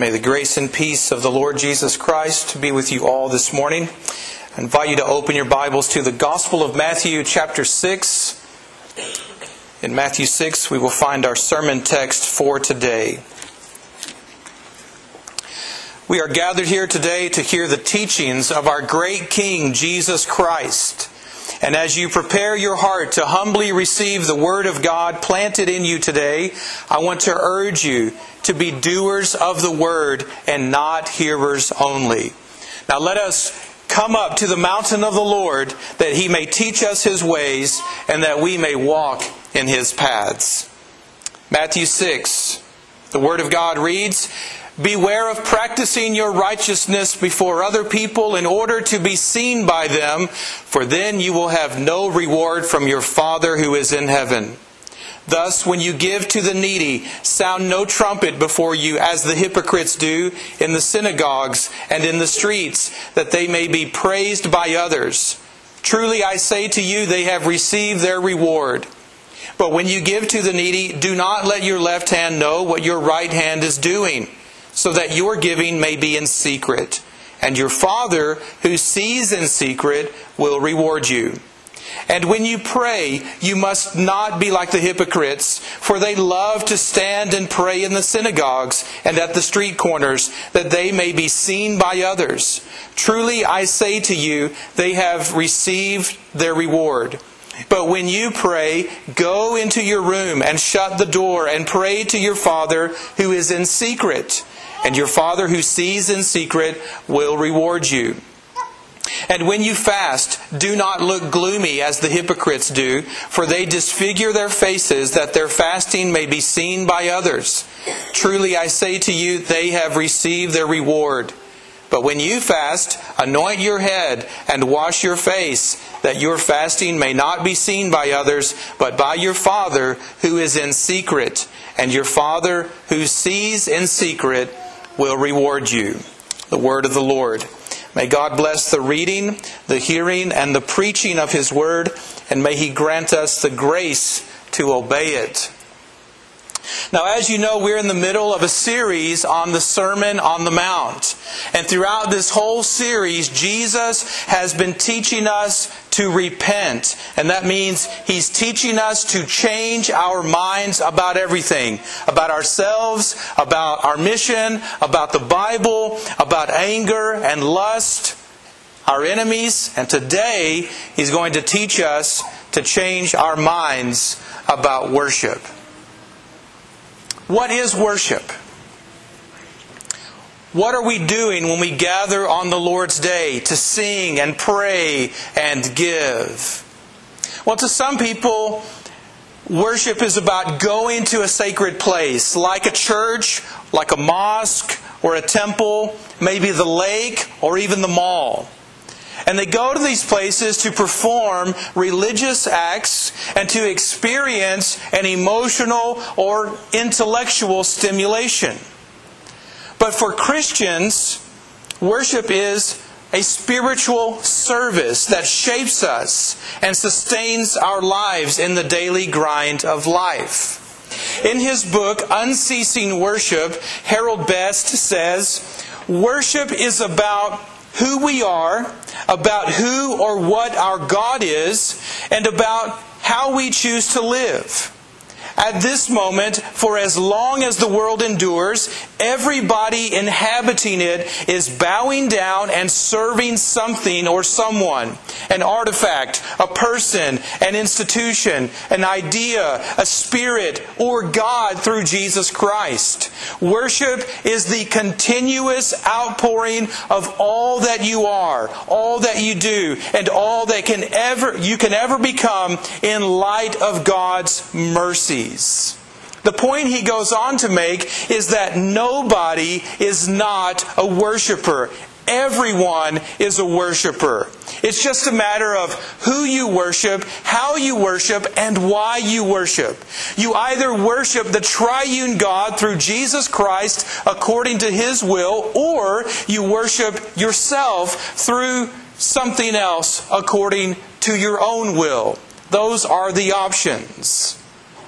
May the grace and peace of the Lord Jesus Christ be with you all this morning. I invite you to open your Bibles to the Gospel of Matthew chapter 6. In Matthew 6 we will find our sermon text for today. We are gathered here today to hear the teachings of our great King Jesus Christ. And as you prepare your heart to humbly receive the Word of God planted in you today, I want to urge you to be doers of the Word and not hearers only. Now let us come up to the mountain of the Lord that He may teach us His ways and that we may walk in His paths. Matthew 6, the Word of God reads, "Beware of practicing your righteousness before other people in order to be seen by them, for then you will have no reward from your Father who is in heaven. Thus, when you give to the needy, sound no trumpet before you, as the hypocrites do in the synagogues and in the streets, that they may be praised by others. Truly I say to you, they have received their reward. But when you give to the needy, do not let your left hand know what your right hand is doing, so that your giving may be in secret. And your Father, who sees in secret, will reward you. And when you pray, you must not be like the hypocrites, for they love to stand and pray in the synagogues and at the street corners, that they may be seen by others. Truly I say to you, they have received their reward. But when you pray, go into your room and shut the door and pray to your Father who is in secret. And your Father who sees in secret will reward you. And when you fast, do not look gloomy as the hypocrites do, for they disfigure their faces that their fasting may be seen by others. Truly I say to you, they have received their reward. But when you fast, anoint your head and wash your face, that your fasting may not be seen by others, but by your Father who is in secret. And your Father who sees in secret will reward you." The word of the Lord. May God bless the reading, the hearing, and the preaching of His Word, and may He grant us the grace to obey it. Now, as you know, we're in the middle of a series on the Sermon on the Mount. And throughout this whole series, Jesus has been teaching us to repent. And that means He's teaching us to change our minds about everything. About ourselves, about our mission, about the Bible, about anger and lust, our enemies. And today, He's going to teach us to change our minds about worship. What is worship? What are we doing when we gather on the Lord's Day to sing and pray and give? Well, to some people, worship is about going to a sacred place, like a church, like a mosque, or a temple, maybe the lake, or even the mall. And they go to these places to perform religious acts and to experience an emotional or intellectual stimulation. But for Christians, worship is a spiritual service that shapes us and sustains our lives in the daily grind of life. In his book, Unceasing Worship, Harold Best says, "Worship is about who we are, about who or what our God is, and about how we choose to live. At this moment, for as long as the world endures, everybody inhabiting it is bowing down and serving something or someone, an artifact, a person, an institution, an idea, a spirit, or God through Jesus Christ. Worship is the continuous outpouring of all that you are, all that you do, and all that you can ever become in light of God's mercies." The point he goes on to make is that nobody is not a worshiper. Everyone is a worshiper. It's just a matter of who you worship, how you worship, and why you worship. You either worship the triune God through Jesus Christ according to His will, or you worship yourself through something else according to your own will. Those are the options.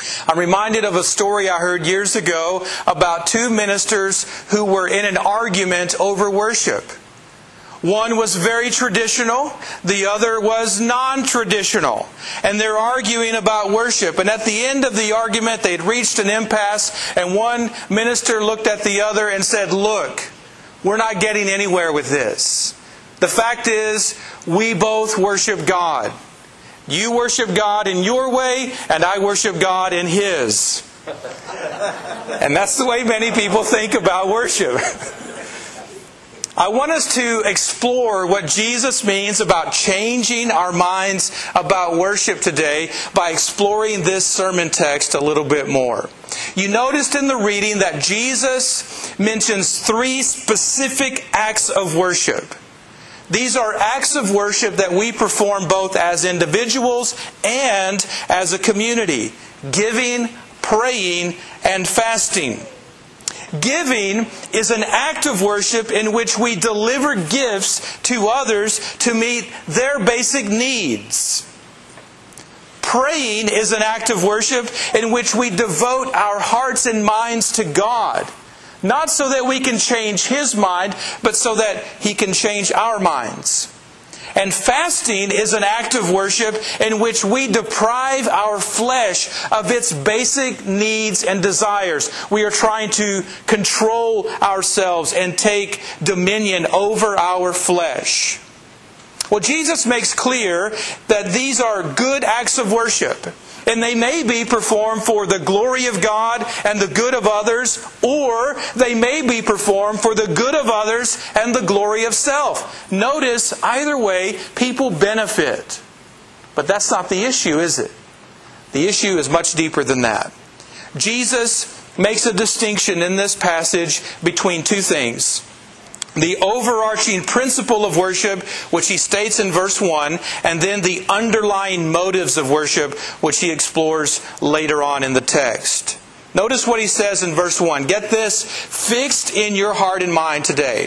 I'm reminded of a story I heard years ago about two ministers who were in an argument over worship. One was very traditional, the other was non-traditional. And they're arguing about worship. And at the end of the argument, they'd reached an impasse, and one minister looked at the other and said, "Look, we're not getting anywhere with this. The fact is, we both worship God. You worship God in your way, and I worship God in His." And that's the way many people think about worship. I want us to explore what Jesus means about changing our minds about worship today by exploring this sermon text a little bit more. You noticed in the reading that Jesus mentions 3 specific acts of worship. These are acts of worship that we perform both as individuals and as a community: giving, praying, and fasting. Giving is an act of worship in which we deliver gifts to others to meet their basic needs. Praying is an act of worship in which we devote our hearts and minds to God. Not so that we can change His mind, but so that He can change our minds. And fasting is an act of worship in which we deprive our flesh of its basic needs and desires. We are trying to control ourselves and take dominion over our flesh. Well, Jesus makes clear that these are good acts of worship. And they may be performed for the glory of God and the good of others, or they may be performed for the good of others and the glory of self. Notice, either way, people benefit. But that's not the issue, is it? The issue is much deeper than that. Jesus makes a distinction in this passage between two things: the overarching principle of worship, which He states in verse 1, and then the underlying motives of worship, which He explores later on in the text. Notice what He says in verse 1. Get this fixed in your heart and mind today.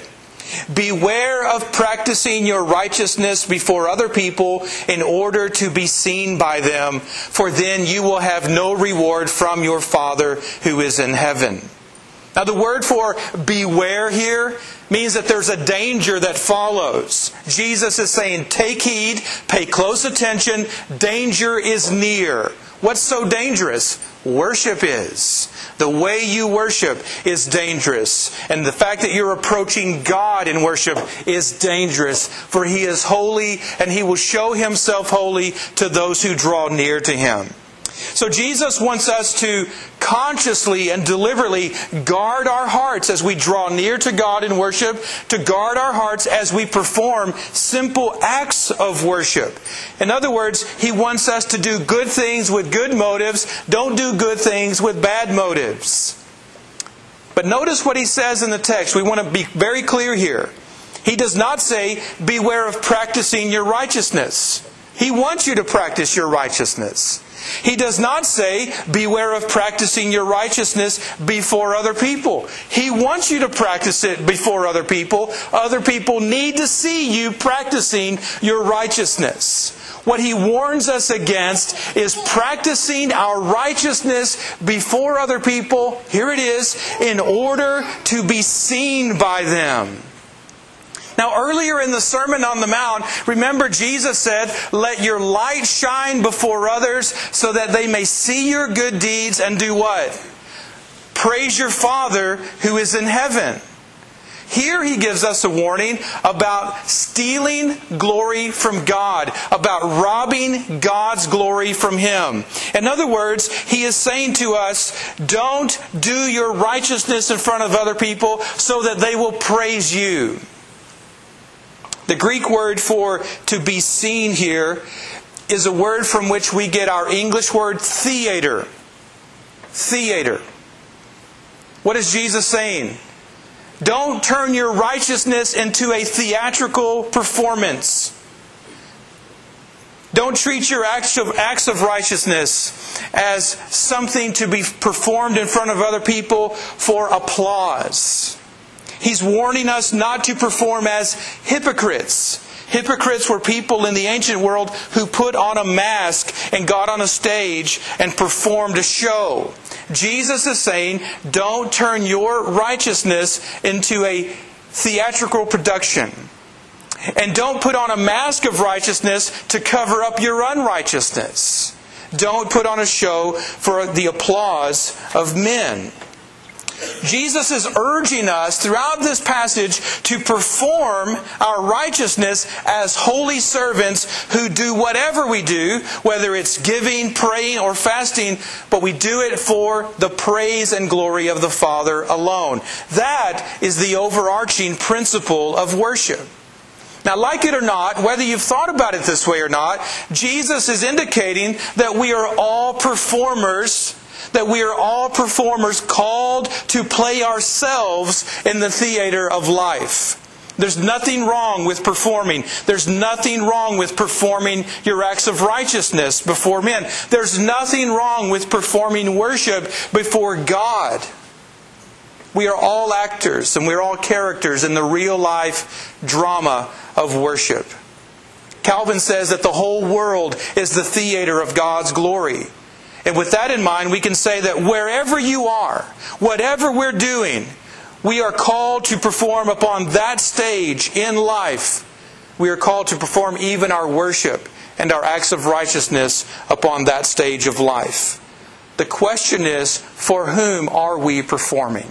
Beware of practicing your righteousness before other people in order to be seen by them, for then you will have no reward from your Father who is in heaven. Now, the word for beware here means that there's a danger that follows. Jesus is saying, take heed, pay close attention, danger is near. What's so dangerous? Worship is. The way you worship is dangerous. And the fact that you're approaching God in worship is dangerous. For He is holy, and He will show Himself holy to those who draw near to Him. So Jesus wants us to consciously and deliberately guard our hearts as we draw near to God in worship, to guard our hearts as we perform simple acts of worship. In other words, He wants us to do good things with good motives. Don't do good things with bad motives. But notice what He says in the text. We want to be very clear here. He does not say, beware of practicing your righteousness. He wants you to practice your righteousness. He does not say, beware of practicing your righteousness before other people. He wants you to practice it before other people. Other people need to see you practicing your righteousness. What He warns us against is practicing our righteousness before other people, here it is, in order to be seen by them. Now, earlier in the Sermon on the Mount, remember Jesus said, let your light shine before others so that they may see your good deeds and do what? Praise your Father who is in heaven. Here He gives us a warning about stealing glory from God, about robbing God's glory from Him. In other words, He is saying to us, don't do your righteousness in front of other people so that they will praise you. The Greek word for to be seen here is a word from which we get our English word theater. Theater. What is Jesus saying? Don't turn your righteousness into a theatrical performance. Don't treat your acts of righteousness as something to be performed in front of other people for applause. He's warning us not to perform as hypocrites. Hypocrites were people in the ancient world who put on a mask and got on a stage and performed a show. Jesus is saying, don't turn your righteousness into a theatrical production. And don't put on a mask of righteousness to cover up your unrighteousness. Don't put on a show for the applause of men. Jesus is urging us throughout this passage to perform our righteousness as holy servants who do whatever we do, whether it's giving, praying, or fasting, but we do it for the praise and glory of the Father alone. That is the overarching principle of worship. Now, like it or not, whether you've thought about it this way or not, Jesus is indicating that we are all performers, called to play ourselves in the theater of life. There's nothing wrong with performing. There's nothing wrong with performing your acts of righteousness before men. There's nothing wrong with performing worship before God. We are all actors and we're all characters in the real life drama of worship. Calvin says that the whole world is the theater of God's glory. And with that in mind, we can say that wherever you are, whatever we're doing, we are called to perform upon that stage in life. We are called to perform even our worship and our acts of righteousness upon that stage of life. The question is, for whom are we performing?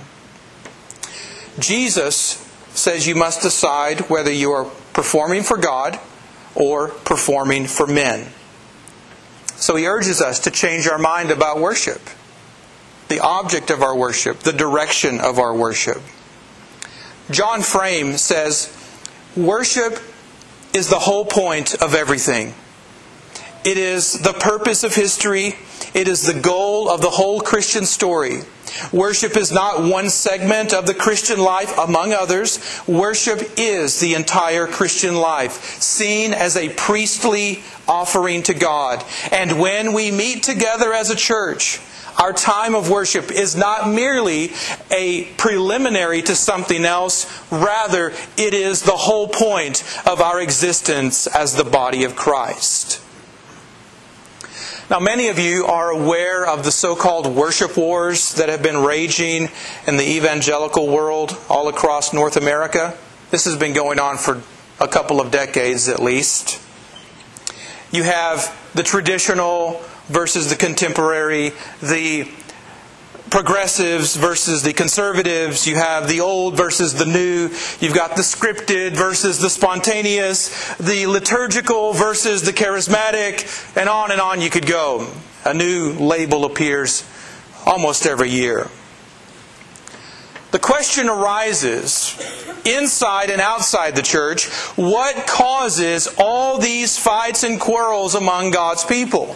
Jesus says you must decide whether you are performing for God or performing for men. So He urges us to change our mind about worship, the object of our worship, the direction of our worship. John Frame says, worship is the whole point of everything. It is the purpose of history. It is the goal of the whole Christian story. Worship is not one segment of the Christian life among others. Worship is the entire Christian life, seen as a priestly offering to God. And when we meet together as a church, our time of worship is not merely a preliminary to something else. Rather, it is the whole point of our existence as the body of Christ. Now, many of you are aware of the so-called worship wars that have been raging in the evangelical world all across North America. This has been going on for a couple of decades at least. You have the traditional versus the contemporary, the progressives versus the conservatives. You have the old versus the new. You've got the scripted versus the spontaneous, the liturgical versus the charismatic, and on you could go. A new label appears almost every year. The question arises, inside and outside the church, what causes all these fights and quarrels among God's people?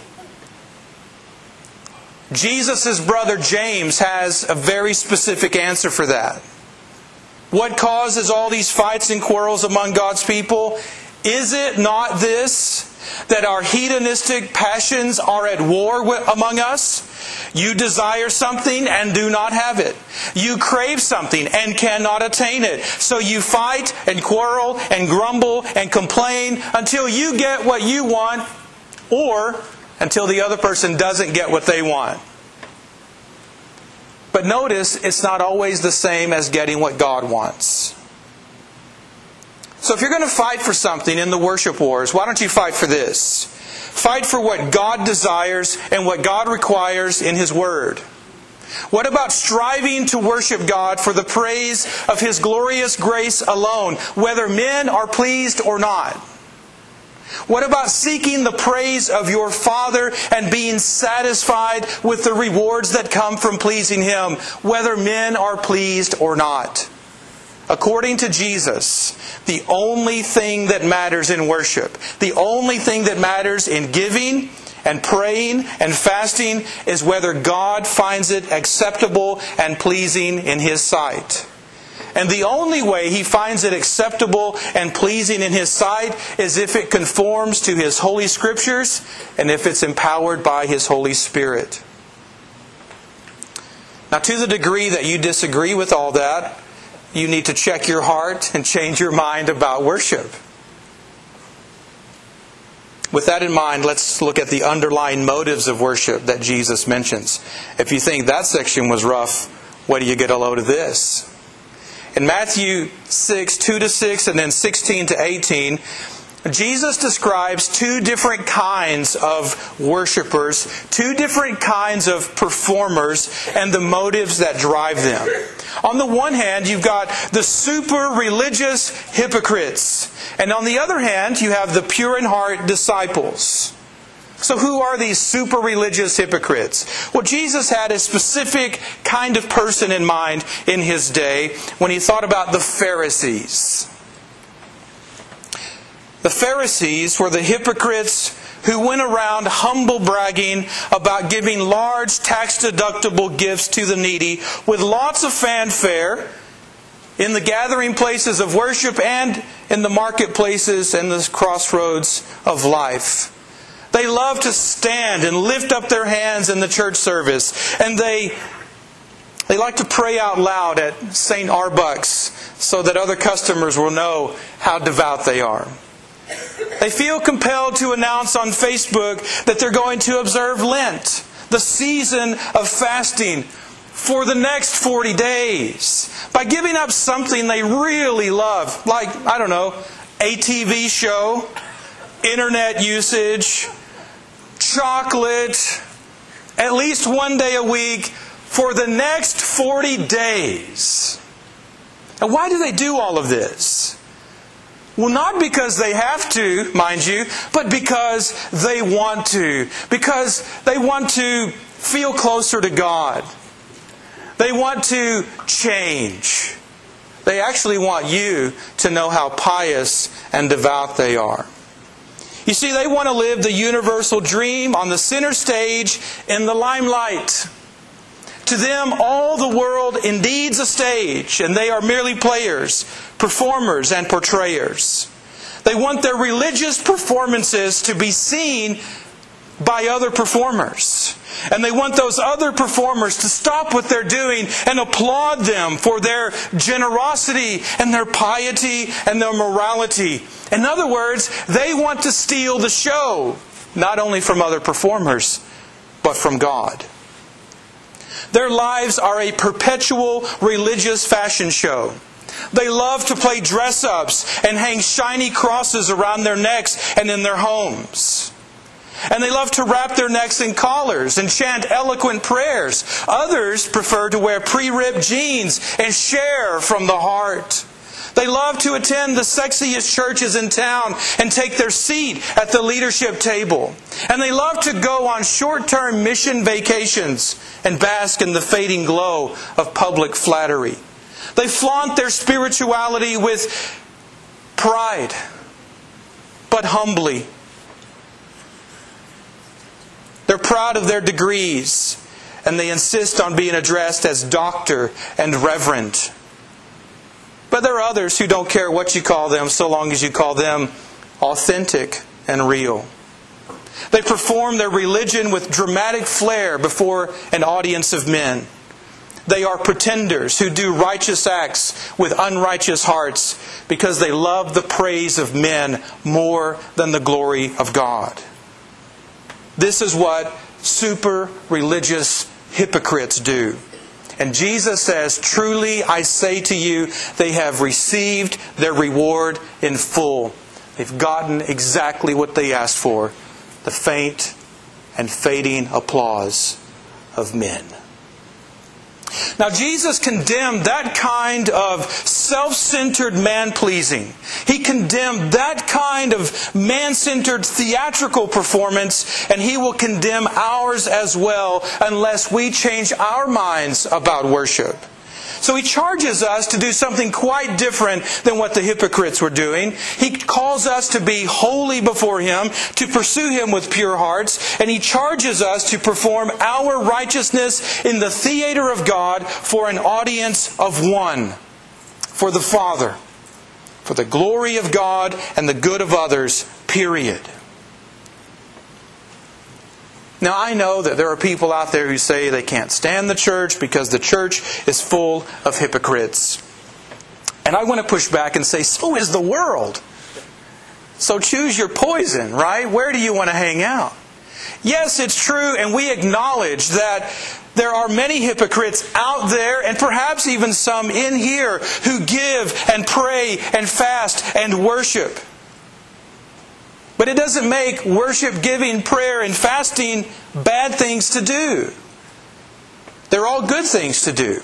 Jesus' brother James has a very specific answer for that. What causes all these fights and quarrels among God's people? Is it not this, that our hedonistic passions are at war among us? You desire something and do not have it. You crave something and cannot attain it. So you fight and quarrel and grumble and complain until you get what you want, or until the other person doesn't get what they want. But notice, it's not always the same as getting what God wants. So if you're going to fight for something in the worship wars, why don't you fight for this? Fight for what God desires and what God requires in His Word. What about striving to worship God for the praise of His glorious grace alone, whether men are pleased or not? What about seeking the praise of your Father and being satisfied with the rewards that come from pleasing Him, whether men are pleased or not? According to Jesus, the only thing that matters in worship, the only thing that matters in giving and praying and fasting is whether God finds it acceptable and pleasing in His sight. And the only way He finds it acceptable and pleasing in His sight is if it conforms to His Holy Scriptures and if it's empowered by His Holy Spirit. Now, to the degree that you disagree with all that, you need to check your heart and change your mind about worship. With that in mind, let's look at the underlying motives of worship that Jesus mentions. If you think that section was rough, wait till you get a load of this. In Matthew 6, 2-6, and then 16-18, Jesus describes two different kinds of worshipers, two different kinds of performers, and the motives that drive them. On the one hand, you've got the super religious hypocrites. And on the other hand, you have the pure in heart disciples. So who are these super religious hypocrites? Well, Jesus had a specific kind of person in mind in His day when He thought about the Pharisees. The Pharisees were the hypocrites who went around humble bragging about giving large tax-deductible gifts to the needy with lots of fanfare in the gathering places of worship and in the marketplaces and the crossroads of life. They love to stand and lift up their hands in the church service, and they like to pray out loud at St. Arbuck's so that other customers will know how devout they are. They feel compelled to announce on Facebook that they're going to observe Lent, the season of fasting, for the next 40 days. By giving up something they really love, like, I don't know, a TV show, internet usage, chocolate, at least one day a week, for the next 40 days. And why do they do all of this? Well, not because they have to, mind you, but because they want to. Because they want to feel closer to God. They want to change. They actually want you to know how pious and devout they are. You see, they want to live the universal dream on the center stage in the limelight. To them, all the world indeed's a stage, and they are merely players, performers, and portrayers. They want their religious performances to be seen by other performers. And they want those other performers to stop what they're doing and applaud them for their generosity and their piety and their morality. In other words, they want to steal the show, not only from other performers, but from God. Their lives are a perpetual religious fashion show. They love to play dress-ups and hang shiny crosses around their necks and in their homes. And they love to wrap their necks in collars and chant eloquent prayers. Others prefer to wear pre-ripped jeans and share from the heart. They love to attend the sexiest churches in town and take their seat at the leadership table. And they love to go on short-term mission vacations and bask in the fading glow of public flattery. They flaunt their spirituality with pride, but humbly. They're proud of their degrees, and they insist on being addressed as doctor and reverend. But there are others who don't care what you call them so long as you call them authentic and real. They perform their religion with dramatic flair before an audience of men. They are pretenders who do righteous acts with unrighteous hearts because they love the praise of men more than the glory of God. This is what super religious hypocrites do. And Jesus says, truly I say to you, they have received their reward in full. They've gotten exactly what they asked for, the faint and fading applause of men. Now, Jesus condemned that kind of self-centered man-pleasing. He condemned that kind of man-centered theatrical performance, and He will condemn ours as well unless we change our minds about worship. So He charges us to do something quite different than what the hypocrites were doing. He calls us to be holy before Him, to pursue Him with pure hearts, and He charges us to perform our righteousness in the theater of God for an audience of one, for the Father, for the glory of God and the good of others, period. Now, I know that there are people out there who say they can't stand the church because the church is full of hypocrites. And I want to push back and say, so is the world. So choose your poison, right? Where do you want to hang out? Yes, it's true, and we acknowledge that there are many hypocrites out there, and perhaps even some in here, who give and pray and fast and worship. But it doesn't make worship, giving, prayer, and fasting bad things to do. They're all good things to do.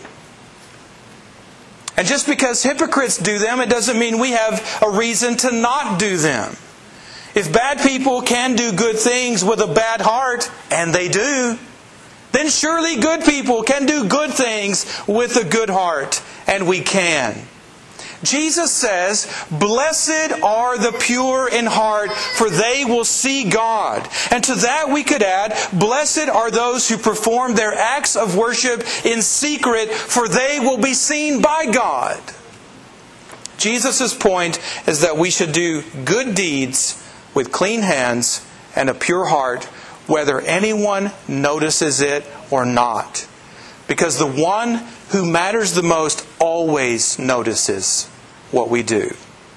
And just because hypocrites do them, it doesn't mean we have a reason to not do them. If bad people can do good things with a bad heart, and they do, then surely good people can do good things with a good heart, and we can. Jesus says, "Blessed are the pure in heart, for they will see God." And to that we could add, "Blessed are those who perform their acts of worship in secret, for they will be seen by God." Jesus' point is that we should do good deeds with clean hands and a pure heart, whether anyone notices it or not. Because the one who matters the most always notices what we do.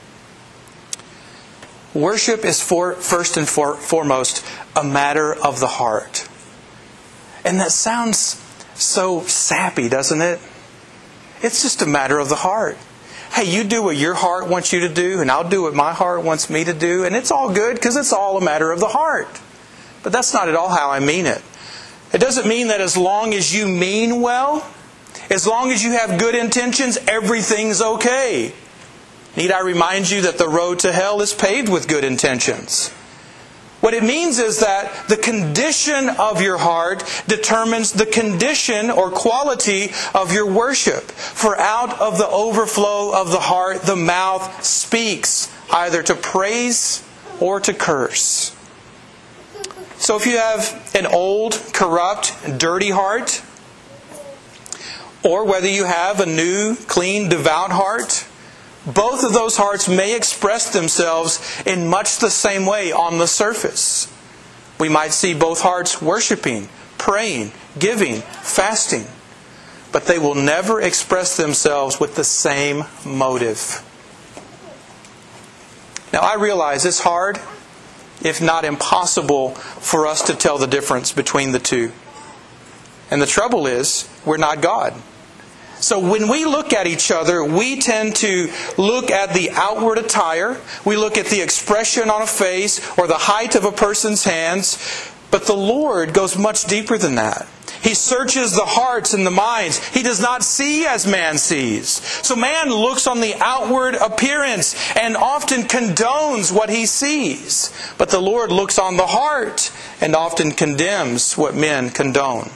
Worship is first and foremost a matter of the heart. And that sounds so sappy, doesn't it? It's just a matter of the heart. Hey, you do what your heart wants you to do, and I'll do what my heart wants me to do, and it's all good because it's all a matter of the heart. But that's not at all how I mean it. It doesn't mean that as long as you mean well, as long as you have good intentions, everything's okay. Need I remind you that the road to hell is paved with good intentions? What it means is that the condition of your heart determines the condition or quality of your worship. For out of the overflow of the heart, the mouth speaks, either to praise or to curse. So if you have an old, corrupt, dirty heart, or whether you have a new, clean, devout heart, both of those hearts may express themselves in much the same way on the surface. We might see both hearts worshiping, praying, giving, fasting, but they will never express themselves with the same motive. Now I realize it's hard, if not impossible, for us to tell the difference between the two. And the trouble is, we're not God. So when we look at each other, we tend to look at the outward attire, we look at the expression on a face, or the height of a person's hands, but the Lord goes much deeper than that. He searches the hearts and the minds. He does not see as man sees. So man looks on the outward appearance and often condones what he sees. But the Lord looks on the heart and often condemns what men condone.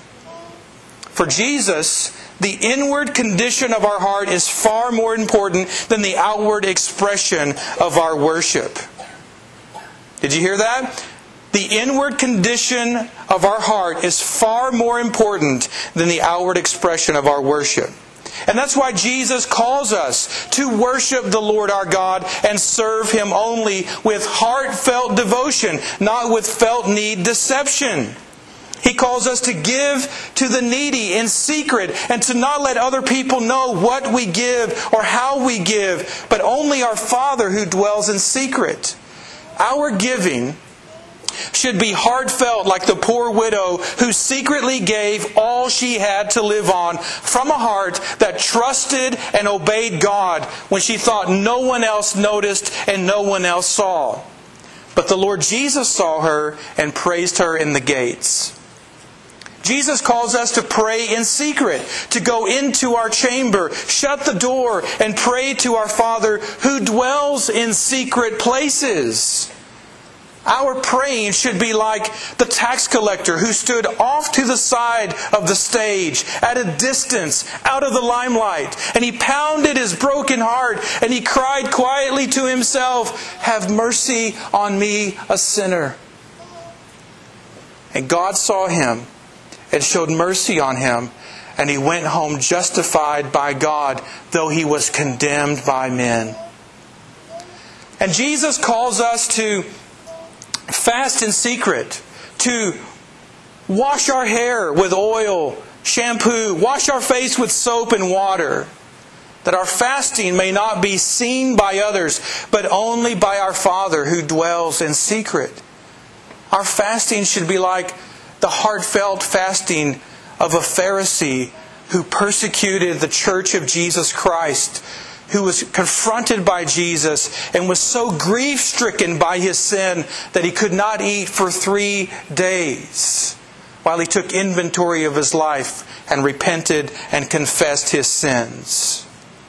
For Jesus, the inward condition of our heart is far more important than the outward expression of our worship. Did you hear that? The inward condition of our heart is far more important than the outward expression of our worship. And that's why Jesus calls us to worship the Lord our God and serve Him only with heartfelt devotion, not with felt need deception. He calls us to give to the needy in secret and to not let other people know what we give or how we give, but only our Father who dwells in secret. Our giving should be heartfelt, like the poor widow who secretly gave all she had to live on from a heart that trusted and obeyed God when she thought no one else noticed and no one else saw. But the Lord Jesus saw her and praised her in the gates. Jesus calls us to pray in secret, to go into our chamber, shut the door, and pray to our Father who dwells in secret places. Our praying should be like the tax collector who stood off to the side of the stage, at a distance, out of the limelight, and he pounded his broken heart, and he cried quietly to himself, "Have mercy on me, a sinner." And God saw him and showed mercy on him, and he went home justified by God, though he was condemned by men. And Jesus calls us to fast in secret, to wash our hair with oil, shampoo, wash our face with soap and water. that our fasting may not be seen by others, but only by our Father who dwells in secret. Our fasting should be like the heartfelt fasting of a Pharisee who persecuted the church of Jesus Christ, who was confronted by Jesus and was so grief-stricken by his sin that he could not eat for 3 days while he took inventory of his life and repented and confessed his sins.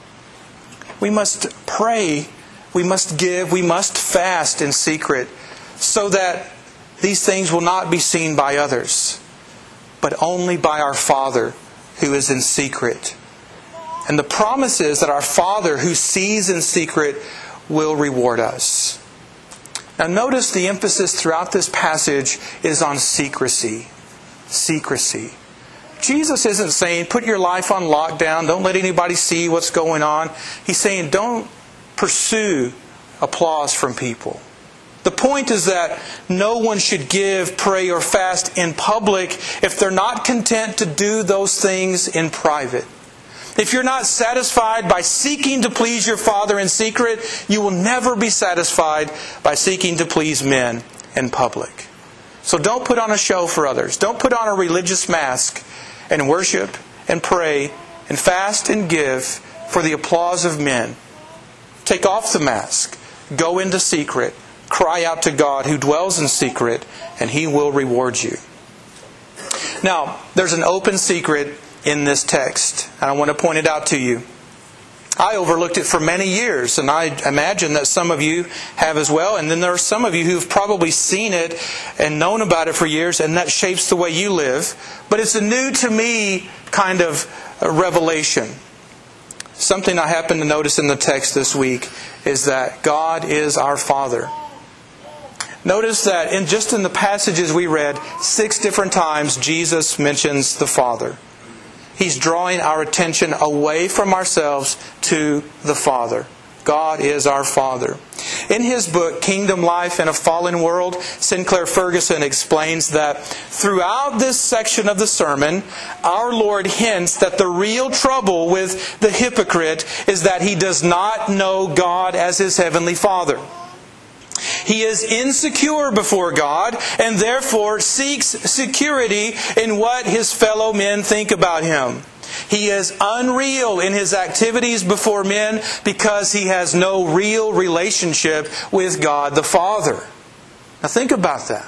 We must pray, we must give, we must fast in secret so that these things will not be seen by others, but only by our Father who is in secret. And the promise is that our Father who sees in secret will reward us. Now notice the emphasis throughout this passage is on secrecy. Secrecy. Jesus isn't saying, put your life on lockdown, don't let anybody see what's going on. He's saying, don't pursue applause from people. The point is that no one should give, pray, or fast in public if they're not content to do those things in private. If you're not satisfied by seeking to please your Father in secret, you will never be satisfied by seeking to please men in public. So don't put on a show for others. Don't put on a religious mask and worship and pray and fast and give for the applause of men. Take off the mask. Go into secret. Cry out to God who dwells in secret, and He will reward you. Now, there's an open secret in this text, and I want to point it out to you. I overlooked it for many years, and I imagine that some of you have as well. And then there are some of you who've probably seen it and known about it for years, and that shapes the way you live. But it's a new to me kind of revelation. Something I happened to notice in the text this week is that God is our Father. Notice that just in the passages we read, 6 different times Jesus mentions the Father. He's drawing our attention away from ourselves to the Father. God is our Father. In his book, Kingdom Life in a Fallen World, Sinclair Ferguson explains that throughout this section of the sermon, our Lord hints that the real trouble with the hypocrite is that he does not know God as his heavenly Father. He is insecure before God and therefore seeks security in what his fellow men think about him. He is unreal in his activities before men because he has no real relationship with God the Father. Now think about that.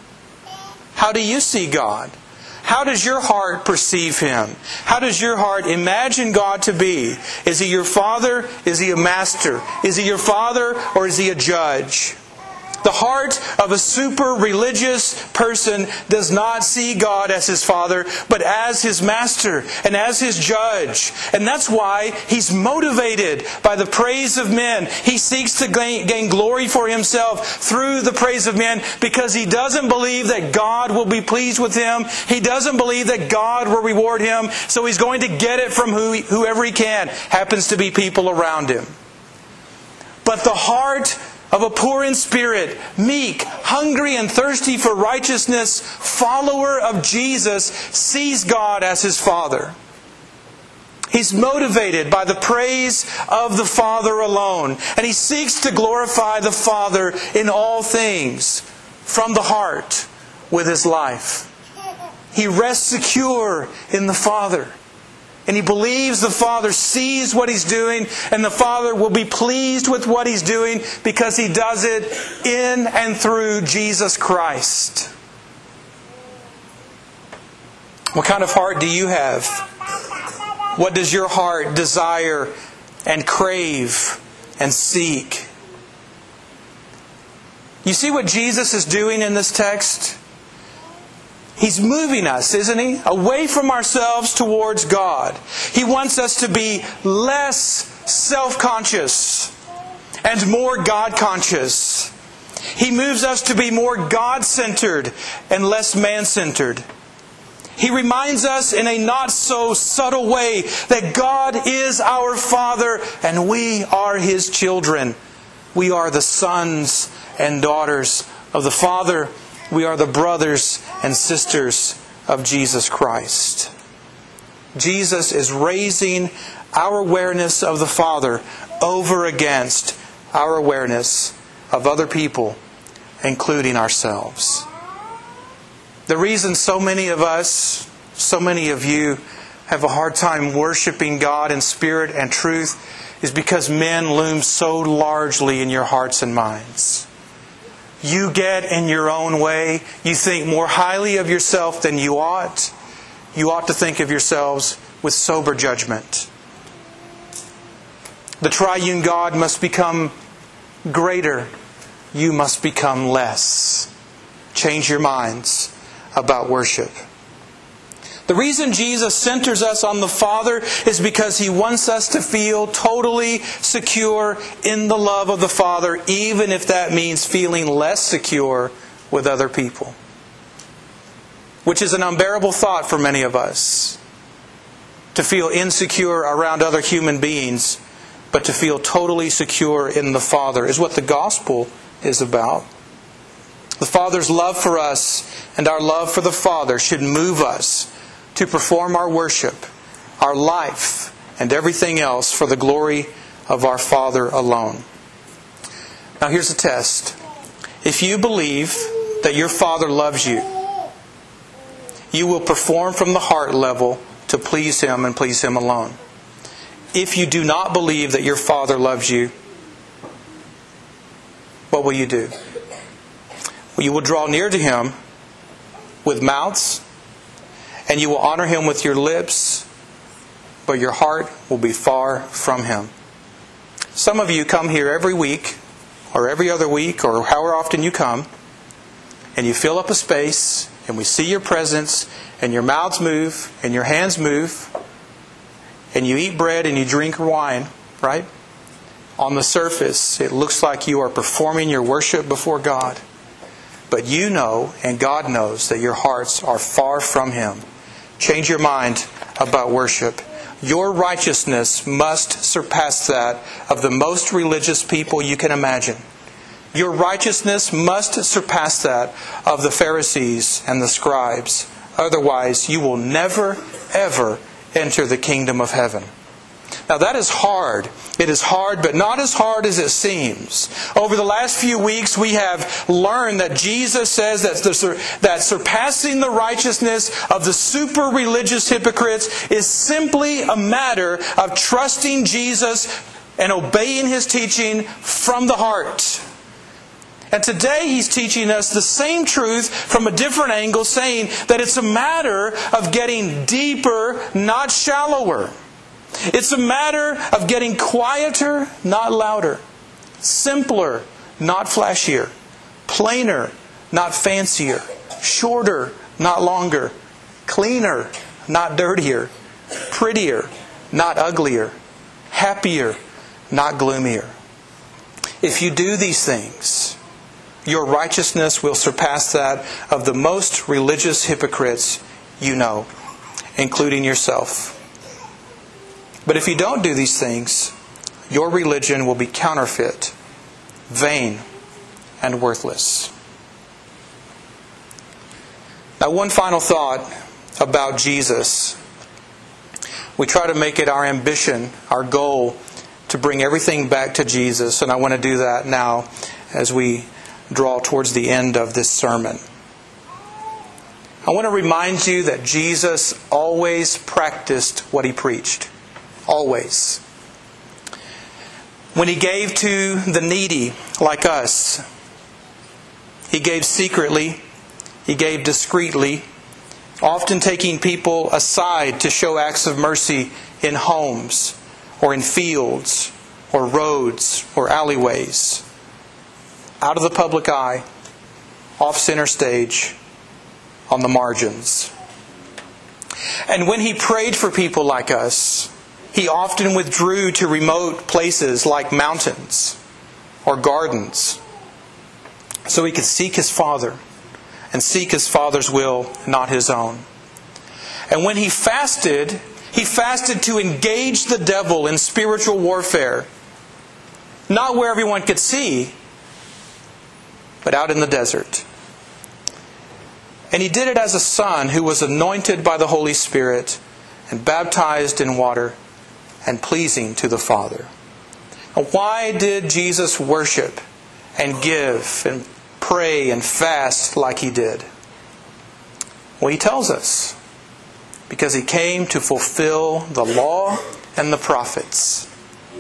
How do you see God? How does your heart perceive Him? How does your heart imagine God to be? Is He your Father? Is He a master? Is He your Father or is He a judge? The heart of a super religious person does not see God as his Father, but as his master and as his judge. And that's why he's motivated by the praise of men. He seeks to gain glory for himself through the praise of men because he doesn't believe that God will be pleased with him. He doesn't believe that God will reward him. So he's going to get it from whoever he can. Happens to be people around him. But the heart of a poor in spirit, meek, hungry and thirsty for righteousness, follower of Jesus, sees God as his Father. He's motivated by the praise of the Father alone. And he seeks to glorify the Father in all things from the heart with his life. He rests secure in the Father. And he believes the Father sees what he's doing, and the Father will be pleased with what he's doing because he does it in and through Jesus Christ. What kind of heart do you have? What does your heart desire and crave and seek? You see what Jesus is doing in this text? He's moving us, isn't He? Away from ourselves towards God. He wants us to be less self-conscious and more God-conscious. He moves us to be more God-centered and less man-centered. He reminds us in a not so subtle way that God is our Father and we are His children. We are the sons and daughters of the Father. We are the brothers and sisters of Jesus Christ. Jesus is raising our awareness of the Father over against our awareness of other people, including ourselves. The reason so many of us, so many of you, have a hard time worshiping God in spirit and truth is because men loom so largely in your hearts and minds. You get in your own way. You think more highly of yourself than you ought. You ought to think of yourselves with sober judgment. The triune God must become greater. You must become less. Change your minds about worship. The reason Jesus centers us on the Father is because He wants us to feel totally secure in the love of the Father, even if that means feeling less secure with other people. Which is an unbearable thought for many of us. To feel insecure around other human beings, but to feel totally secure in the Father is what the gospel is about. The Father's love for us and our love for the Father should move us to perform our worship, our life, and everything else for the glory of our Father alone. Now here's a test. If you believe that your Father loves you, you will perform from the heart level to please Him and please Him alone. If you do not believe that your Father loves you, what will you do? Well, you will draw near to Him with mouths, and you will honor Him with your lips, but your heart will be far from Him. Some of you come here every week, or every other week, or however often you come, and you fill up a space, and we see your presence, and your mouths move, and your hands move, and you eat bread and you drink wine, right? On the surface, it looks like you are performing your worship before God. But you know, and God knows, that your hearts are far from Him. Change your mind about worship. Your righteousness must surpass that of the most religious people you can imagine. Your righteousness must surpass that of the Pharisees and the scribes. Otherwise, you will never, ever enter the kingdom of heaven. Now that is hard. It is hard, but not as hard as it seems. Over the last few weeks, we have learned that Jesus says that surpassing the righteousness of the super religious hypocrites is simply a matter of trusting Jesus and obeying His teaching from the heart. And today He's teaching us the same truth from a different angle, saying that it's a matter of getting deeper, not shallower. It's a matter of getting quieter, not louder. Simpler, not flashier. Plainer, not fancier. Shorter, not longer. Cleaner, not dirtier. Prettier, not uglier. Happier, not gloomier. If you do these things, your righteousness will surpass that of the most religious hypocrites you know, including yourself. But if you don't do these things, your religion will be counterfeit, vain, and worthless. Now, one final thought about Jesus. We try to make it our ambition, our goal, to bring everything back to Jesus. And I want to do that now as we draw towards the end of this sermon. I want to remind you that Jesus always practiced what He preached. Always. When He gave to the needy like us, He gave secretly, He gave discreetly, often taking people aside to show acts of mercy in homes or in fields or roads or alleyways, out of the public eye, off center stage, on the margins. And when He prayed for people like us, He often withdrew to remote places like mountains or gardens so He could seek His Father and seek His Father's will, not His own. And when He fasted to engage the devil in spiritual warfare, not where everyone could see, but out in the desert. And He did it as a son who was anointed by the Holy Spirit and baptized in water and pleasing to the Father. Now, why did Jesus worship and give and pray and fast like He did? Well, He tells us. Because He came to fulfill the law and the prophets.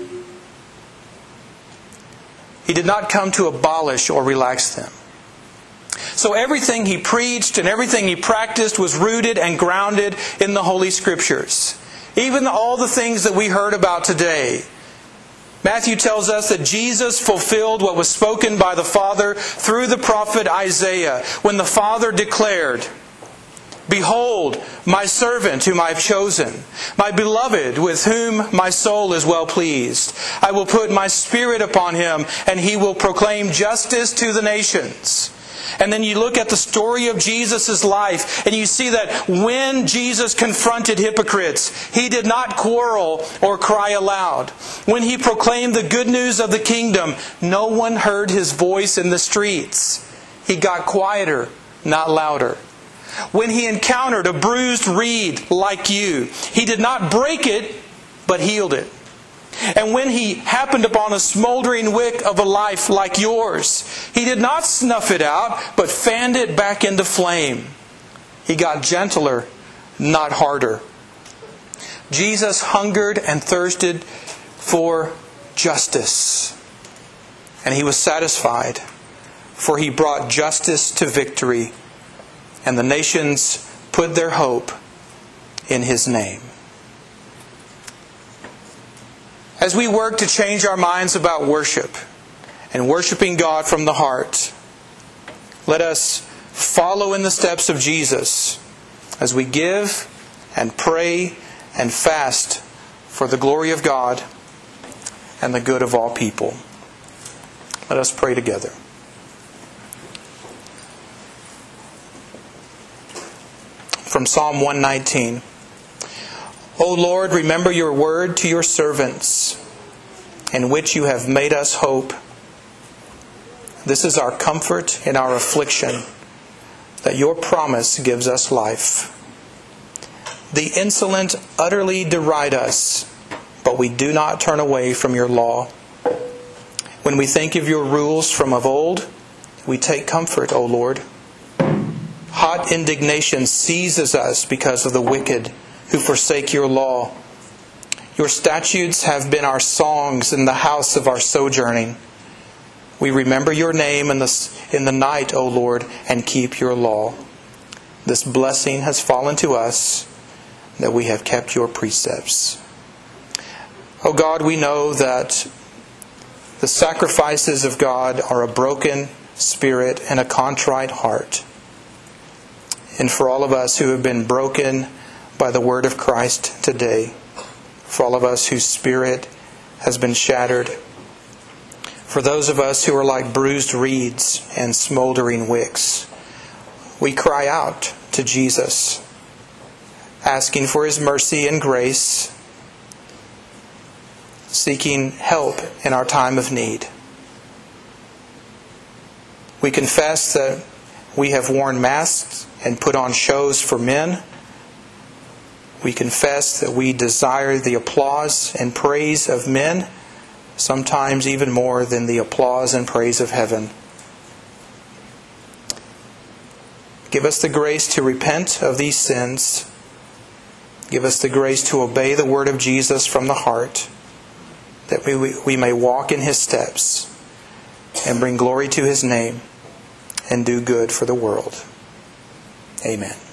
He did not come to abolish or relax them. So everything He preached and everything He practiced was rooted and grounded in the Holy Scriptures. Even all the things that we heard about today. Matthew tells us that Jesus fulfilled what was spoken by the Father through the prophet Isaiah when the Father declared, "Behold, my servant whom I have chosen, my beloved with whom my soul is well pleased. I will put my Spirit upon him, and he will proclaim justice to the nations." And then you look at the story of Jesus' life, and you see that when Jesus confronted hypocrites, He did not quarrel or cry aloud. When He proclaimed the good news of the kingdom, no one heard His voice in the streets. He got quieter, not louder. When He encountered a bruised reed like you, He did not break it, but healed it. And when He happened upon a smoldering wick of a life like yours, He did not snuff it out, but fanned it back into flame. He got gentler, not harder. Jesus hungered and thirsted for justice. And He was satisfied, for He brought justice to victory. And the nations put their hope in His name. As we work to change our minds about worship and worshiping God from the heart, let us follow in the steps of Jesus as we give and pray and fast for the glory of God and the good of all people. Let us pray together. From Psalm 119. O Lord, remember your word to your servants, in which you have made us hope. This is our comfort in our affliction, that your promise gives us life. The insolent utterly deride us, but we do not turn away from your law. When we think of your rules from of old, we take comfort, O Lord. Hot indignation seizes us because of the wicked who forsake your law. Your statutes have been our songs in the house of our sojourning. We remember your name in the night, O Lord, and keep your law. This blessing has fallen to us, that we have kept your precepts. O God, we know that the sacrifices of God are a broken spirit and a contrite heart. And for all of us who have been broken by the word of Christ today, for all of us whose spirit has been shattered, for those of us who are like bruised reeds and smoldering wicks, we cry out to Jesus, asking for His mercy and grace, seeking help in our time of need. We confess that we have worn masks and put on shows for men. We confess that we desire the applause and praise of men, sometimes even more than the applause and praise of heaven. Give us the grace to repent of these sins. Give us the grace to obey the word of Jesus from the heart, that we may walk in His steps and bring glory to His name and do good for the world. Amen.